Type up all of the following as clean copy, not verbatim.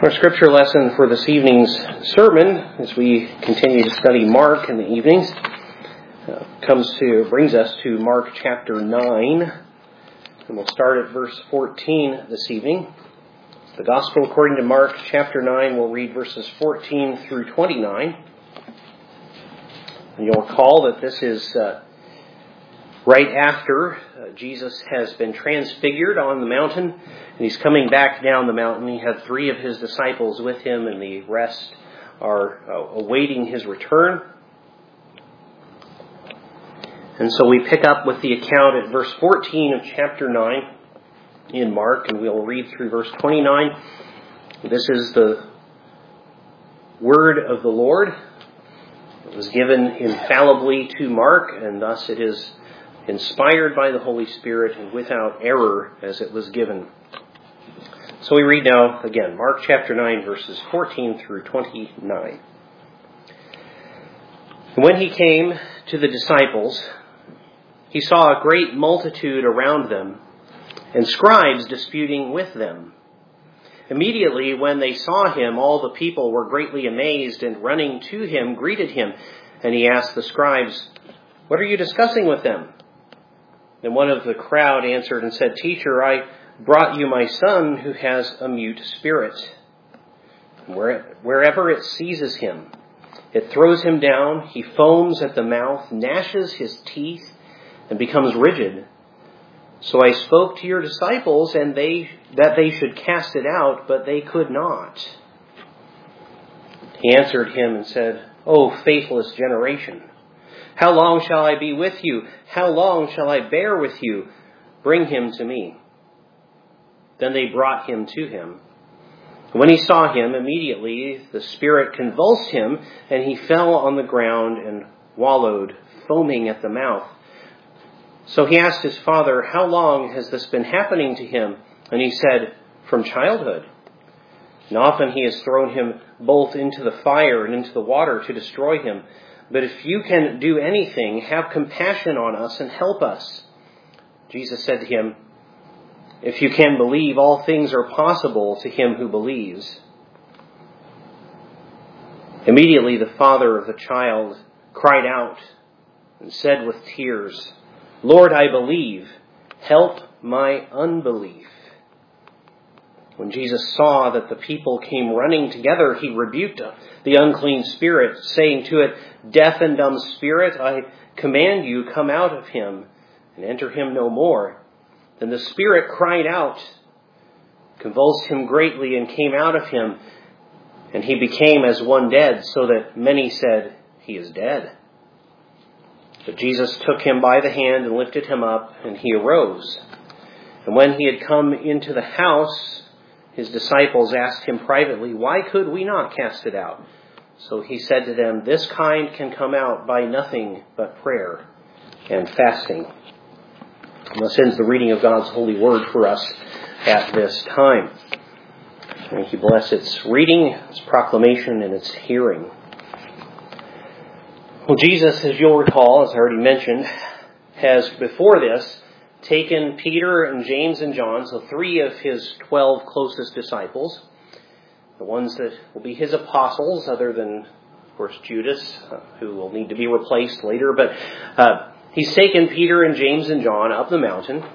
Our scripture lesson for this evening's sermon, as we continue to study Mark in the evenings, brings us to Mark chapter 9, and we'll start at verse 14 this evening. The Gospel according to Mark chapter 9, we'll read verses 14 through 29. And you'll recall that this is right after Jesus has been transfigured on the mountain, and he's coming back down the mountain. He had 3 of his disciples with him, and the rest are awaiting his return. And so we pick up with the account at verse 14 of chapter 9 in Mark, and we'll read through verse 29. This is the word of the Lord. It was given infallibly to Mark, and thus it is inspired by the Holy Spirit and without error as it was given. So we read now again, Mark chapter 9, verses 14 through 29. And when he came to the disciples, he saw a great multitude around them, and scribes disputing with them. Immediately when they saw him, all the people were greatly amazed, and running to him, greeted him. And he asked the scribes, "What are you discussing with them?" And one of the crowd answered and said, "Teacher, I brought you my son who has a mute spirit. Wherever it seizes him, it throws him down. He foams at the mouth, gnashes his teeth, and becomes rigid. So I spoke to your disciples and that they should cast it out, but they could not." He answered him and said, "O faithless generation, how long shall I be with you? How long shall I bear with you? Bring him to me." Then they brought him to him. When he saw him, immediately the spirit convulsed him, and he fell on the ground and wallowed, foaming at the mouth. So he asked his father, "How long has this been happening to him?" And he said, "From childhood. And often he has thrown him both into the fire and into the water to destroy him. But if you can do anything, have compassion on us and help us." Jesus said to him, "If you can believe, all things are possible to him who believes." Immediately the father of the child cried out and said with tears, "Lord, I believe. Help my unbelief." When Jesus saw that the people came running together, he rebuked the unclean spirit, saying to it, "Deaf and dumb spirit, I command you, come out of him and enter him no more." Then the spirit cried out, convulsed him greatly, and came out of him, and he became as one dead, so that many said, "He is dead." But Jesus took him by the hand and lifted him up, and he arose. And when he had come into the house, his disciples asked him privately, "Why could we not cast it out?" So he said to them, "This kind can come out by nothing but prayer and fasting." And thus ends the reading of God's holy word for us at this time. May He bless its reading, its proclamation, and its hearing. Well, Jesus, as you'll recall, as I already mentioned, has before this taken Peter and James and John, so 3 of his 12 closest disciples, the ones that will be his apostles, other than, of course, Judas, who will need to be replaced later. But he's taken Peter and James and John up the mountain.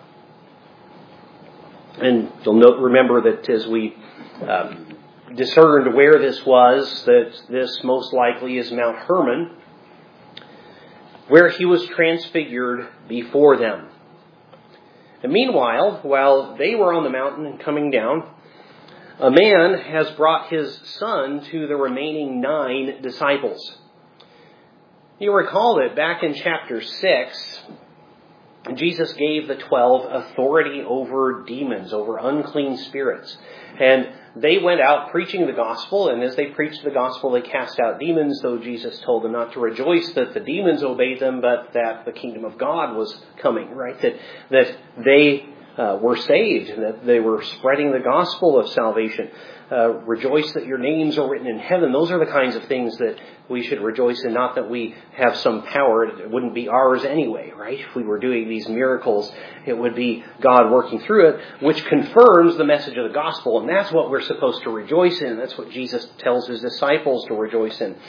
And you'll remember that as we discerned where this was, that this most likely is Mount Hermon, where he was transfigured before them. And meanwhile, while they were on the mountain and coming down, a man has brought his son to the remaining 9 disciples. You'll recall that back in chapter 6, Jesus gave the 12 authority over demons, over unclean spirits. And they went out preaching the gospel, and as they preached the gospel, they cast out demons, though Jesus told them not to rejoice that the demons obeyed them, but that the kingdom of God was coming, right? That they were saved, and that they were spreading the gospel of salvation. Rejoice that your names are written in heaven. Those are the kinds of things that we should rejoice in, not that we have some power. It wouldn't be ours anyway, right? If we were doing these miracles, it would be God working through it, which confirms the message of the gospel. And that's what we're supposed to rejoice in. That's what Jesus tells his disciples to rejoice in.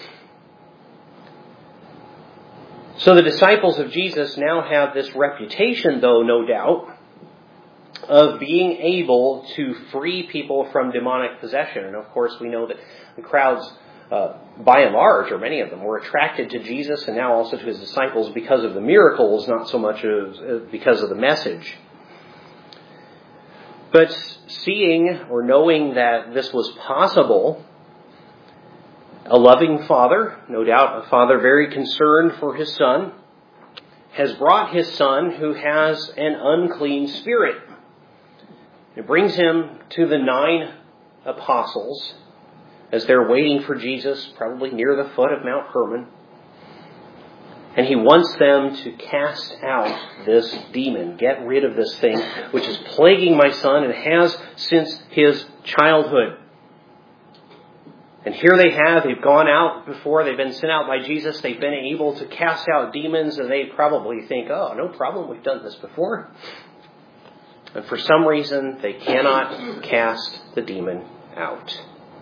So the disciples of Jesus now have this reputation, though, no doubt, of being able to free people from demonic possession. And of course, we know that the crowds, by and large, or many of them, were attracted to Jesus and now also to his disciples because of the miracles, not so much as because of the message. But seeing or knowing that this was possible, a loving father, no doubt a father very concerned for his son, has brought his son who has an unclean spirit. It brings him to the 9 apostles as they're waiting for Jesus, probably near the foot of Mount Hermon. And he wants them to cast out this demon, get rid of this thing which is plaguing my son and has since his childhood. And here they've gone out before, they've been sent out by Jesus, they've been able to cast out demons, and they probably think, oh, no problem, we've done this before. And for some reason, they cannot cast the demon out.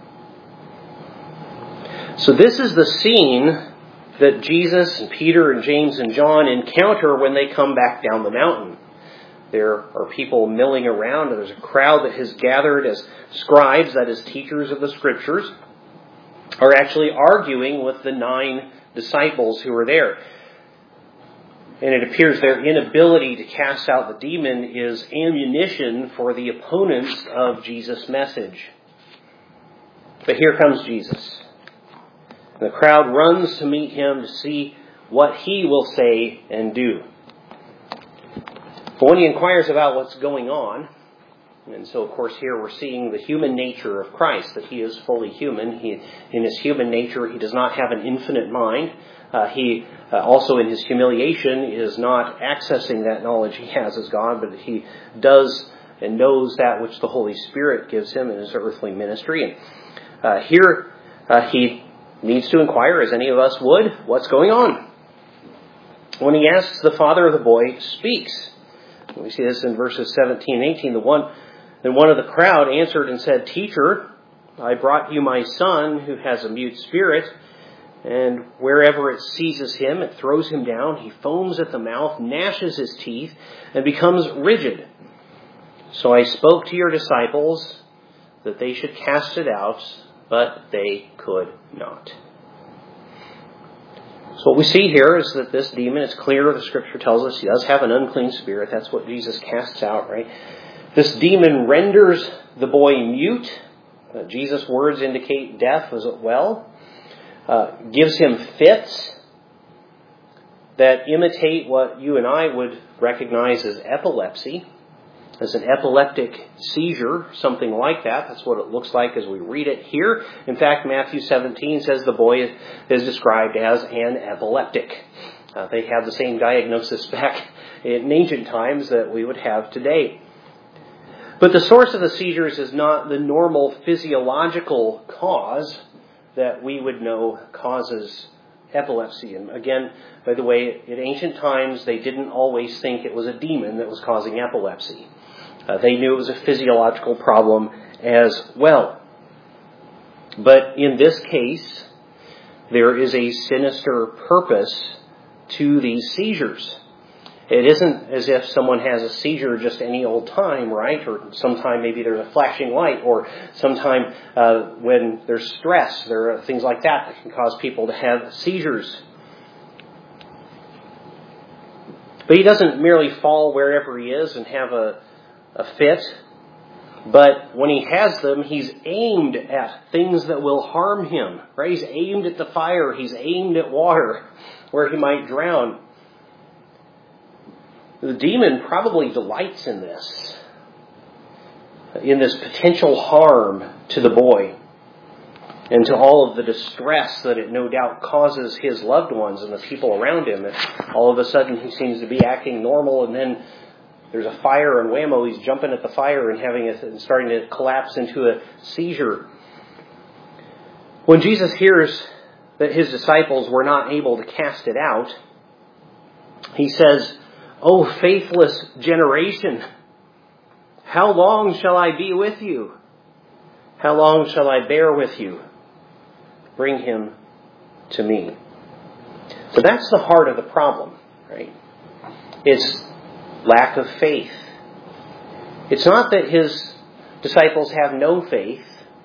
So this is the scene that Jesus and Peter and James and John encounter when they come back down the mountain. There are people milling around, and there's a crowd that has gathered as scribes, that is, teachers of the Scriptures, are actually arguing with the 9 disciples who are there. And it appears their inability to cast out the demon is ammunition for the opponents of Jesus' message. But here comes Jesus. And the crowd runs to meet him to see what he will say and do. But when he inquires about what's going on, and so of course here we're seeing the human nature of Christ, that he is fully human. In his human nature, he does not have an infinite mind. He also in his humiliation is not accessing that knowledge he has as God, but he does and knows that which the Holy Spirit gives him in his earthly ministry. And here he needs to inquire, as any of us would, what's going on. When he asks, the father of the boy speaks. We see this in verses 17 and 18. Then one of the crowd answered and said, Teacher, I brought you my son who has a mute spirit, and wherever it seizes him, it throws him down. He foams at the mouth, gnashes his teeth, and becomes rigid. So I spoke to your disciples that they should cast it out, but they could not. So what we see here is that this demon, it's clear, the Scripture tells us, he does have an unclean spirit. That's what Jesus casts out, right? This demon renders the boy mute. Jesus' words indicate death as well. Gives him fits that imitate what you and I would recognize as epilepsy, as an epileptic seizure, something like that. That's what it looks like as we read it here. In fact, Matthew 17 says the boy is described as an epileptic. They have the same diagnosis back in ancient times that we would have today. But the source of the seizures is not the normal physiological cause that we would know causes epilepsy. And again, by the way, in ancient times, they didn't always think it was a demon that was causing epilepsy. They knew it was a physiological problem as well. But in this case, there is a sinister purpose to these seizures. It isn't as if someone has a seizure just any old time, right? Or sometime maybe there's a flashing light, or sometime when there's stress, there are things like that can cause people to have seizures. But he doesn't merely fall wherever he is and have a fit. But when he has them, he's aimed at things that will harm him, right? He's aimed at the fire. He's aimed at water where he might drown. The demon probably delights in this potential harm to the boy and to all of the distress that it no doubt causes his loved ones and the people around him. All of a sudden he seems to be acting normal, and then There's a fire and whammo, he's jumping at the fire and starting to collapse into a seizure. When Jesus hears that his disciples were not able to cast it out, he says, "O faithless generation, how long shall I be with you? How long shall I bear with you? Bring him to me." So that's the heart of the problem, right? It's lack of faith. It's not that his disciples have no faith,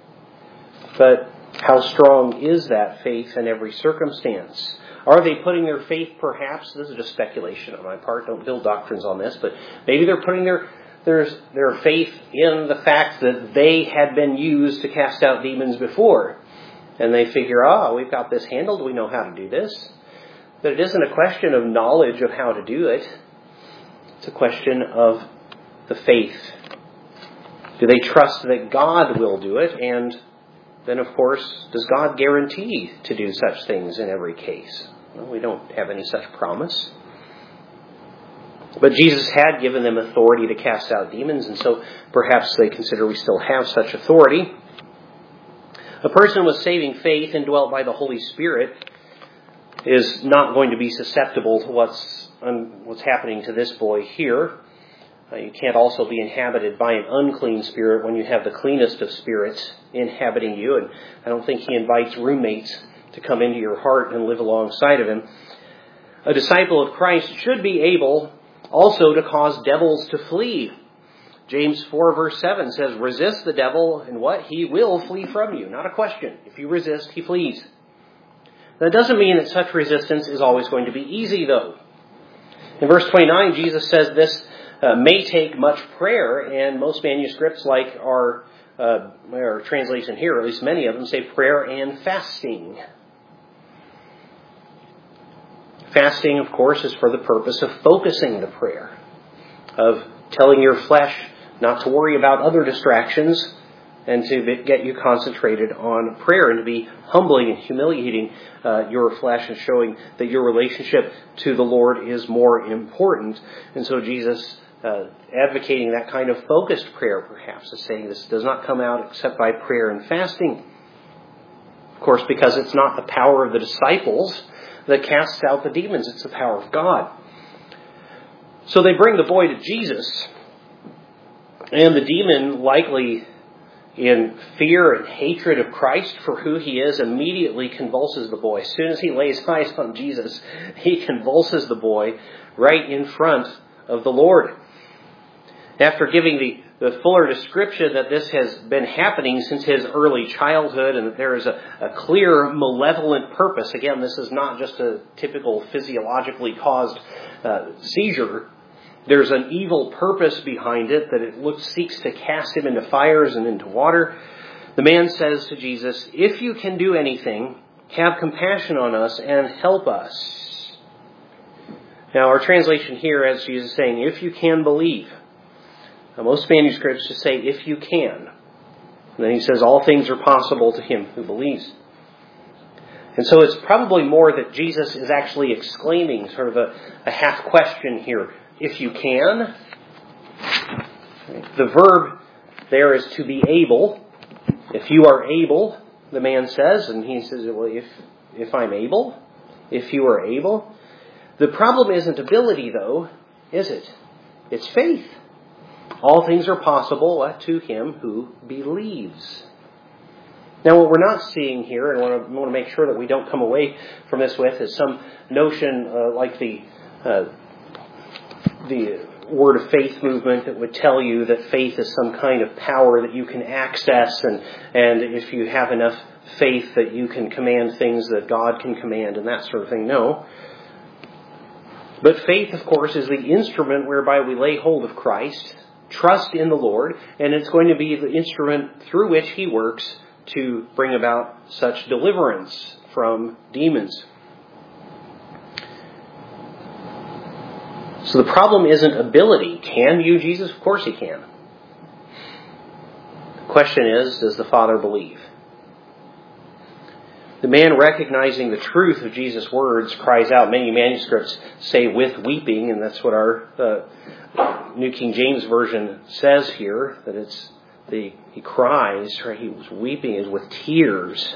but how strong is that faith in every circumstance? Are they putting their faith, perhaps, this is just speculation on my part, don't build doctrines on this, but maybe they're putting their faith in the fact that they had been used to cast out demons before. And they figure, we've got this handled, we know how to do this. But it isn't a question of knowledge of how to do it. It's a question of the faith. Do they trust that God will do it? And then, of course, does God guarantee to do such things in every case? Well, we don't have any such promise. But Jesus had given them authority to cast out demons, and so perhaps they consider we still have such authority. A person with saving faith indwelt by the Holy Spirit is not going to be susceptible to what's happening to this boy here. You can't also be inhabited by an unclean spirit when you have the cleanest of spirits inhabiting you. And I don't think he invites roommates to come into your heart and live alongside of him. A disciple of Christ should be able also to cause devils to flee. James 4 verse 7 says, "Resist the devil, and what? He will flee from you." Not a question. If you resist, he flees. That doesn't mean that such resistance is always going to be easy, though. In verse 29, Jesus says this may take much prayer, and most manuscripts, like our translation here, at least many of them, say prayer and fasting. Fasting, of course, is for the purpose of focusing the prayer, of telling your flesh not to worry about other distractions, and to get you concentrated on prayer, and to be humbling and humiliating your flesh and showing that your relationship to the Lord is more important. And so Jesus, advocating that kind of focused prayer, perhaps, is saying this does not come out except by prayer and fasting. Of course, because it's not the power of the disciples that casts out the demons, it's the power of God. So they bring the boy to Jesus, and the demon, likely in fear and hatred of Christ for who he is, immediately convulses the boy. As soon as he lays eyes on Jesus, he convulses the boy right in front of the Lord. After giving the fuller description that this has been happening since his early childhood, and that there is a clear malevolent purpose. Again, this is not just a typical physiologically caused seizure. There's an evil purpose behind it, that it seeks to cast him into fires and into water. The man says to Jesus, "If you can do anything, have compassion on us and help us." Now, our translation here has Jesus saying, "If you can believe." Now, most manuscripts just say, "If you can." And then he says, "All things are possible to him who believes." And so it's probably more that Jesus is actually exclaiming, sort of a half question here. If you can. The verb there is to be able. If you are able, the man says, and he says, "Well, if I'm able, if you are able." The problem isn't ability, though, is it? It's faith. All things are possible to him who believes. Now, what we're not seeing here, and I want to make sure that we don't come away from this with, is some notion like the Word of Faith movement that would tell you that faith is some kind of power that you can access, and if you have enough faith that you can command things that God can command and that sort of thing. No. But faith, of course, is the instrument whereby we lay hold of Christ, trust in the Lord, and it's going to be the instrument through which he works to bring about such deliverance from demons. So the problem isn't ability. Can you, Jesus? Of course he can. The question is, does the Father believe? The man, recognizing the truth of Jesus' words, cries out. Many manuscripts say with weeping, and that's what our New King James Version says here that he cries, right? He was weeping is with tears.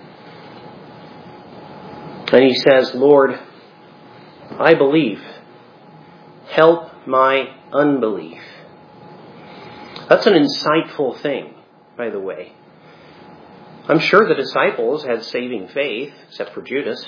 And he says, Lord, I believe. Help my unbelief. That's an insightful thing, by the way. I'm sure the disciples had saving faith, except for Judas.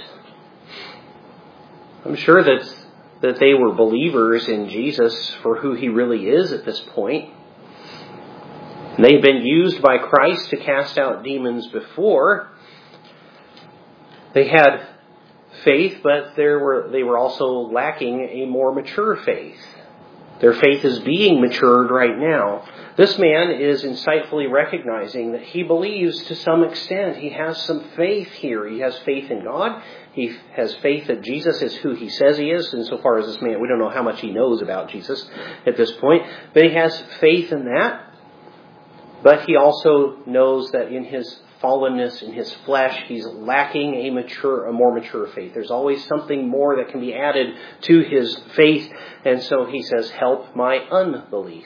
I'm sure that they were believers in Jesus for who he really is at this point. They've been used by Christ to cast out demons before. They had faith, but they were also lacking a more mature faith. Their faith is being matured right now. This man is insightfully recognizing that he believes to some extent. He has some faith here. He has faith in God. He has faith that Jesus is who he says he is. Insofar as this man, we don't know how much he knows about Jesus at this point. But he has faith in that. But he also knows that in his fallenness, in his flesh, he's lacking a more mature faith. There's always something more that can be added to his faith. And so he says, help my unbelief.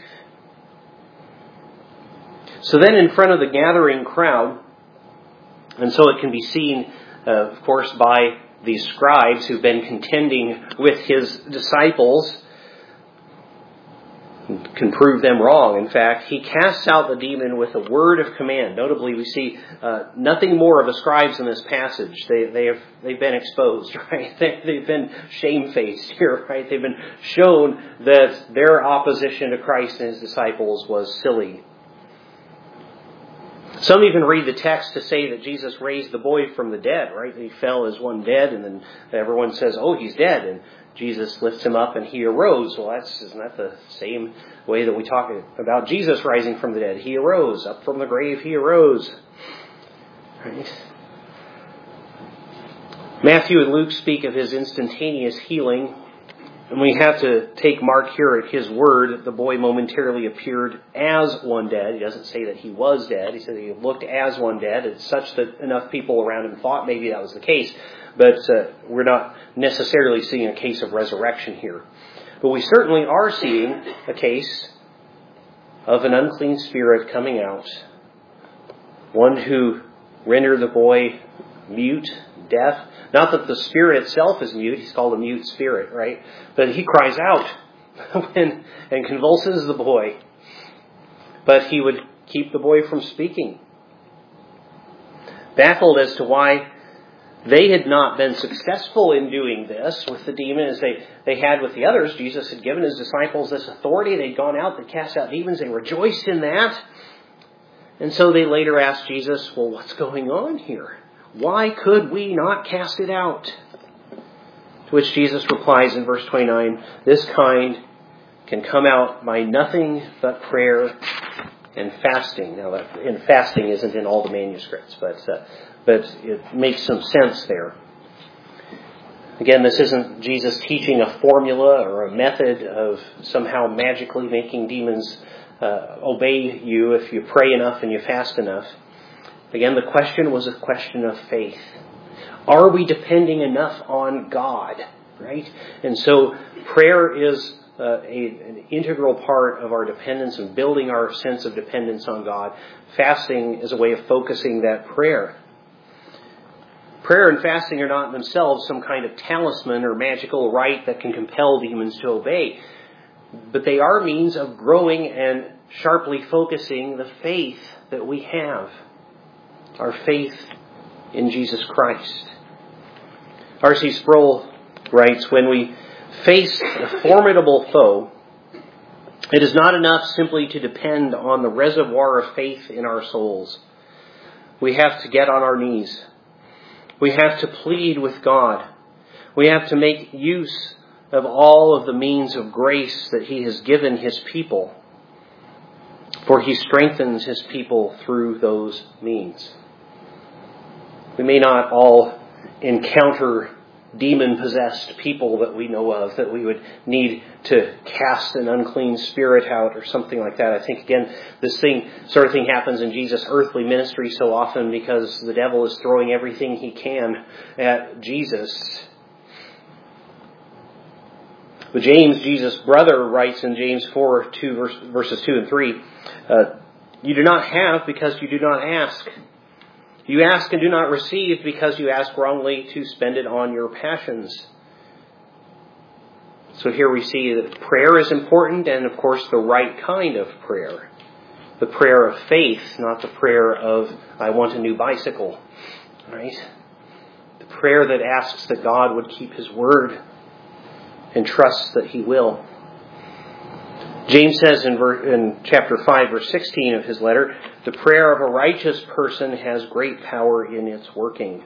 So then in front of the gathering crowd, and so it can be seen, of course, by these scribes who've been contending with his disciples, can prove them wrong. In fact, he casts out the demon with a word of command. Notably, we see nothing more of the scribes in this passage. They've been exposed, right? They've been shamefaced here, right? They've been shown that their opposition to Christ and his disciples was silly. Some even read the text to say that Jesus raised the boy from the dead, right? He fell as one dead, and then everyone says, oh, he's dead. And Jesus lifts him up and he arose. Well, isn't that the same way that we talk about Jesus rising from the dead? He arose. Up from the grave, he arose. Right? Matthew and Luke speak of his instantaneous healing. And we have to take Mark here at his word. The boy momentarily appeared as one dead. He doesn't say that he was dead. He said he looked as one dead. It's such that enough people around him thought maybe that was the case. But we're not necessarily seeing a case of resurrection here. But we certainly are seeing a case of an unclean spirit coming out. One who rendered the boy mute, deaf. Not that the spirit itself is mute. He's called a mute spirit, right? But he cries out and convulses the boy. But he would keep the boy from speaking. Baffled as to why they had not been successful in doing this with the demon as they had with the others. Jesus had given his disciples this authority. They'd gone out, they cast out demons. They rejoiced in that. And so they later asked Jesus, well, what's going on here? Why could we not cast it out? To which Jesus replies in verse 29, this kind can come out by nothing but prayer and fasting. Now, and fasting isn't in all the manuscripts, but it makes some sense there. Again, this isn't Jesus teaching a formula or a method of somehow magically making demons obey you if you pray enough and you fast enough. Again, the question was a question of faith. Are we depending enough on God? Right? And so prayer is an integral part of our dependence and building our sense of dependence on God. Fasting is a way of focusing that prayer. Prayer and fasting are not in themselves some kind of talisman or magical rite that can compel demons to obey. But they are means of growing and sharply focusing the faith that we have. Our faith in Jesus Christ. R.C. Sproul writes, when we face a formidable foe, it is not enough simply to depend on the reservoir of faith in our souls. We have to get on our knees. We have to plead with God. We have to make use of all of the means of grace that He has given His people. For He strengthens His people through those means. We may not all encounter demon-possessed people that we know of, that we would need to cast an unclean spirit out or something like that. I think, again, this sort of thing happens in Jesus' earthly ministry so often because the devil is throwing everything he can at Jesus. But James, Jesus' brother, writes in James 4, verses 2 and 3, you do not have because you do not ask. You ask and do not receive because you ask wrongly to spend it on your passions. So here we see that prayer is important, and of course the right kind of prayer. The prayer of faith, not the prayer of, I want a new bicycle. Right? The prayer that asks that God would keep His word and trusts that He will. James says in chapter 5, verse 16 of his letter, the prayer of a righteous person has great power in its working.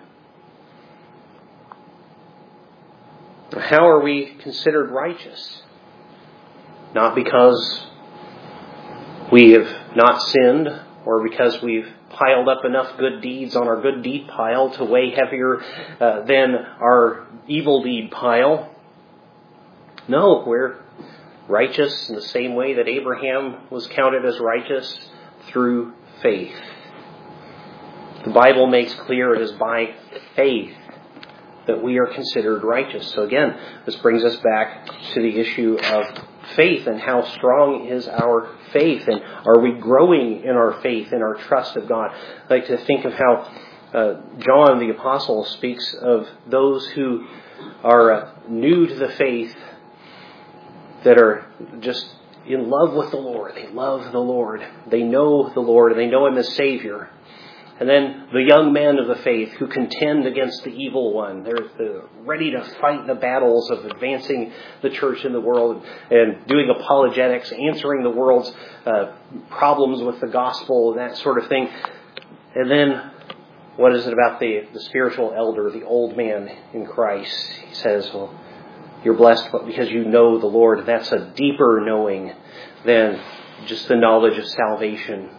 How are we considered righteous? Not because we have not sinned or because we've piled up enough good deeds on our good deed pile to weigh heavier than our evil deed pile. No, we're righteous in the same way that Abraham was counted as righteous, through faith. The Bible makes clear it is by faith that we are considered righteous. So again, this brings us back to the issue of faith and how strong is our faith, and are we growing in our faith and our trust of God. I like to think of how John the Apostle speaks of those who are new to the faith, that are just in love with the Lord. They love the Lord. They know the Lord, and they know Him as Savior. And then the young men of the faith who contend against the evil one. They're ready to fight the battles of advancing the church in the world and doing apologetics, answering the world's problems with the gospel and that sort of thing. And then, what is it about the spiritual elder, the old man in Christ? He says, well, you're blessed because you know the Lord. That's a deeper knowing than just the knowledge of salvation.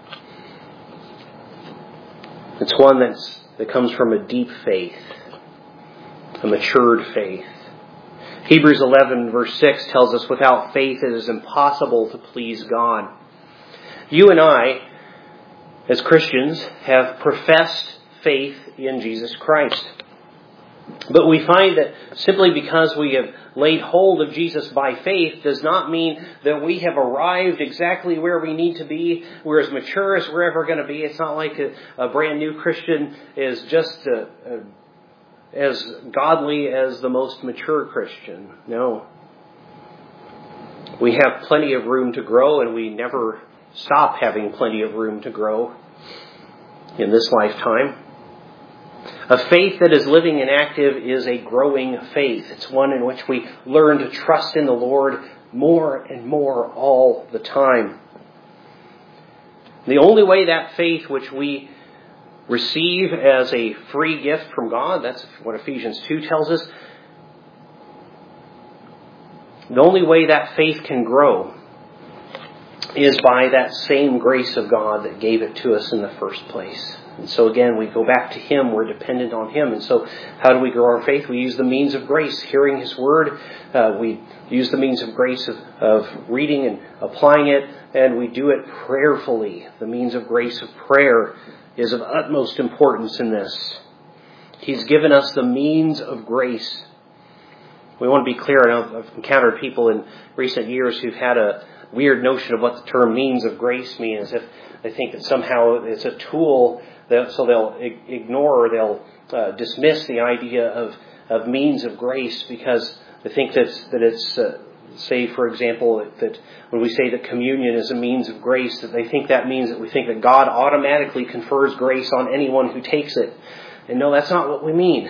It's one that comes from a deep faith, a matured faith. Hebrews 11 verse 6 tells us, without faith it is impossible to please God. You and I, as Christians, have professed faith in Jesus Christ. But we find that simply because we have laid hold of Jesus by faith does not mean that we have arrived exactly where we need to be. We're as mature as we're ever going to be. It's not like a brand new Christian is just as godly as the most mature Christian. No. We have plenty of room to grow, and we never stop having plenty of room to grow in this lifetime. A faith that is living and active is a growing faith. It's one in which we learn to trust in the Lord more and more all the time. The only way that faith which we receive as a free gift from God, that's what Ephesians 2 tells us, the only way that faith can grow is by that same grace of God that gave it to us in the first place. And so again, we go back to Him. We're dependent on Him. And so how do we grow our faith? We use the means of grace, hearing His Word. We use the means of grace of reading and applying it. And we do it prayerfully. The means of grace of prayer is of utmost importance in this. He's given us the means of grace. We want to be clear. I've encountered people in recent years who've had a weird notion of what the term means of grace means. If they think that somehow it's a tool, so they'll ignore or they'll dismiss the idea of means of grace because they think that it's, say, for example, that when we say that communion is a means of grace, that they think that means that we think that God automatically confers grace on anyone who takes it. And no, that's not what we mean.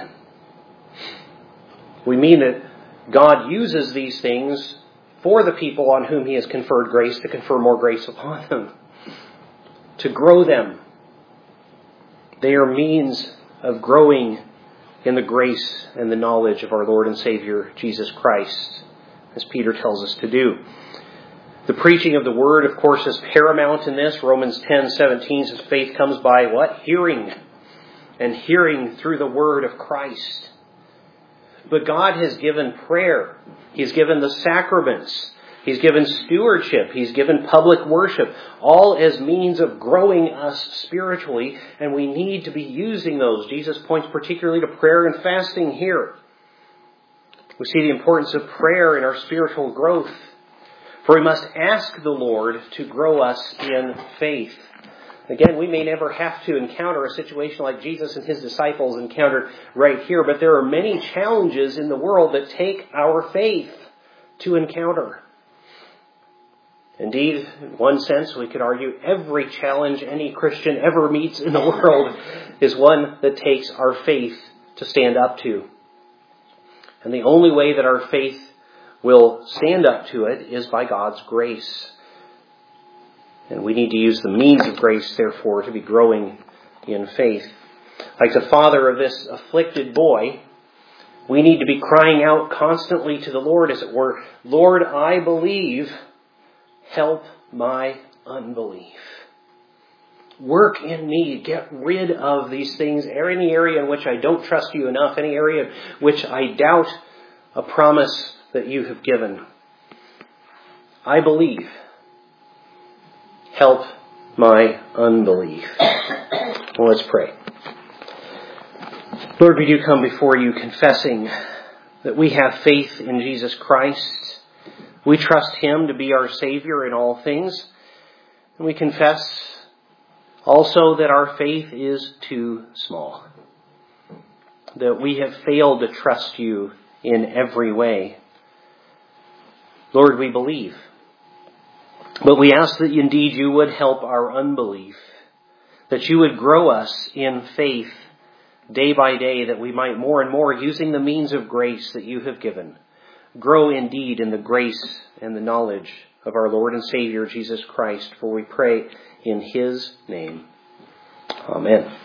We mean that God uses these things for the people on whom He has conferred grace to confer more grace upon them, to grow them. They are means of growing in the grace and the knowledge of our Lord and Savior, Jesus Christ, as Peter tells us to do. The preaching of the Word, of course, is paramount in this. Romans 10:17 says faith comes by what? Hearing. And hearing through the Word of Christ. But God has given prayer. He's given the sacraments. He's given stewardship. He's given public worship, all as means of growing us spiritually, and we need to be using those. Jesus points particularly to prayer and fasting here. We see the importance of prayer in our spiritual growth, for we must ask the Lord to grow us in faith. Again, we may never have to encounter a situation like Jesus and his disciples encountered right here, but there are many challenges in the world that take our faith to encounter. Indeed, in one sense, we could argue every challenge any Christian ever meets in the world is one that takes our faith to stand up to. And the only way that our faith will stand up to it is by God's grace. And we need to use the means of grace, therefore, to be growing in faith. Like the father of this afflicted boy, we need to be crying out constantly to the Lord, as it were, Lord, I believe, help my unbelief. Work in me, get rid of these things, any area in which I don't trust you enough, any area in which I doubt a promise that you have given. I believe. Help my unbelief. Well, let's pray. Lord, we do come before you confessing that we have faith in Jesus Christ. We trust him to be our Savior in all things. And we confess also that our faith is too small. That we have failed to trust you in every way. Lord, we believe. But we ask that indeed you would help our unbelief, that you would grow us in faith day by day, that we might more and more, using the means of grace that you have given, grow indeed in the grace and the knowledge of our Lord and Savior Jesus Christ. For we pray in his name. Amen.